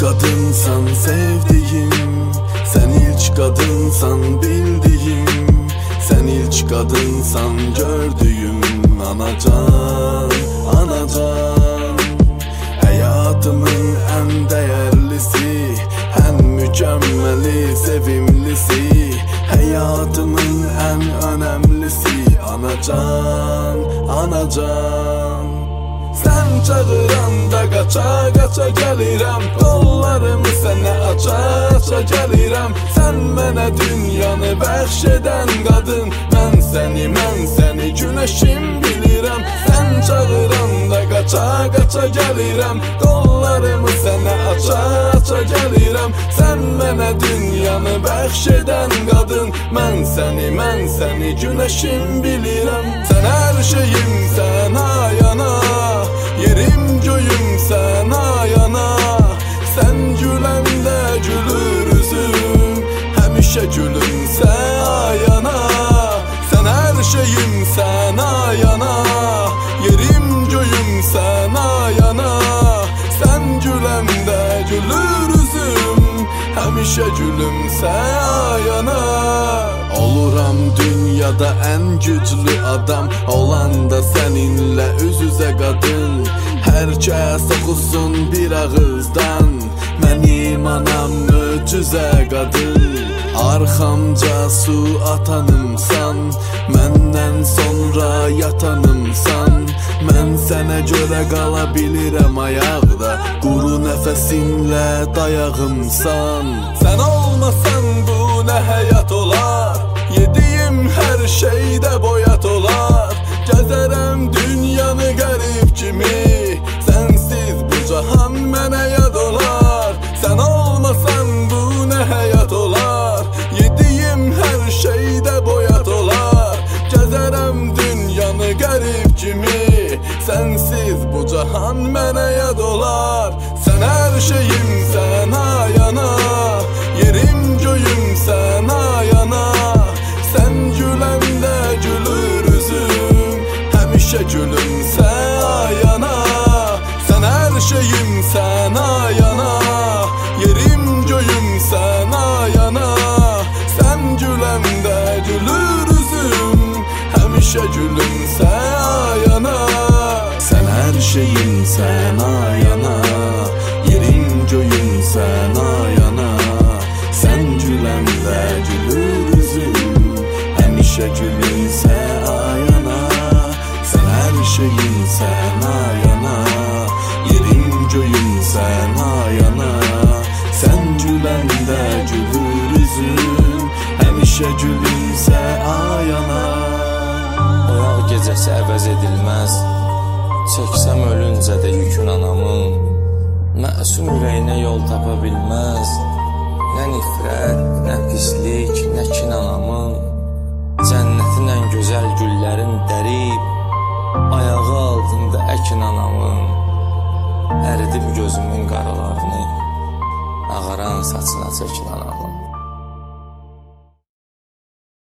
qadınsan sevdiyim, sen ilk qadınsan bildiyim, sen ilk qadınsan gördüyüm. Anacan, anacan, hayatımın en değerlisi, en mükemmeli, sevimlisi, hayatımın en önemlisi. Anacan, anacan, sen çağıranda qaça qaça gəlirəm, qollarımı sənə aça aça gəlirəm. Sən mənə dünyanı bəxş edən qadın, mən səni günəşim bilirəm. Sən çağıranda qaça qaça gəlirəm, qollarımı sənə aça aça gəlirəm. Sən mənə dünyanı bəxş edən qadın, mən səni günəşim bilirəm. Sən hər şeyimsən ayana, yerim göyüm sən ayana. Sən güləndə gülür üzüm, həmişə gülümsə ayana. Sən hər şeyim sən ayana, yerim göyüm sən ayana. Sən güləndə gülür üzüm, həmişə gülümsə ayana. Oluram dünyada en güclü adam, olanda seninle üz üzə qadın. Hər kəs oxusun bir ağızdan, mənim anam möcüzə qadın. Arxamca su atanımsan, məndən sonra yatanımsan. Mən sənə görə qala bilirəm ayaqda, quru nəfəsinlə dayağımsan. Sən olmasan bu nə həyat olar, yediyim hər şeydə boyat olar. Gəzərəm dünyanı qərib kimi, sənsiz bu cahan mənə yad olar. Sən olmasan bu nə həyat olar, yediyim hər şeydə boyat olar. Gəzərəm dünyanı qərib kimi, sənsiz bu cahan mənə yad olar. Sən hər şeyimsən ayana, yerim göyüm sən ayana. Sən güləndə gülür üzüm, həmişə gülümsə ayana. Sən hər şeyimsən ayana, yerim göyüm sən ayana. Sən güləndə gülür üzüm, həmişə gülümsə ayana. Sən hər şeyimsən ayana, yerim göyüm sən ayana. Sən güləndə gülür üzüm, həmişə gülümsə ayana. Sən hər şeyimsən ayana, yerim göyüm sən ayana. Sən güləndə gülür üzüm, həmişə gülümsə ayana. Oyaq gecəsi əvəz edilməz, çəksəm ölüncə də yükün anamın. Məsum ürəyinə yol tapa bilməz, nə nifrət, nə pislik, nə kin anamın. Cənnətin ən gözəl güllərin dərib, ayağı altında əkin anamın. Əridib gözümün qaralarını, ağaran saçına çəkin anamın.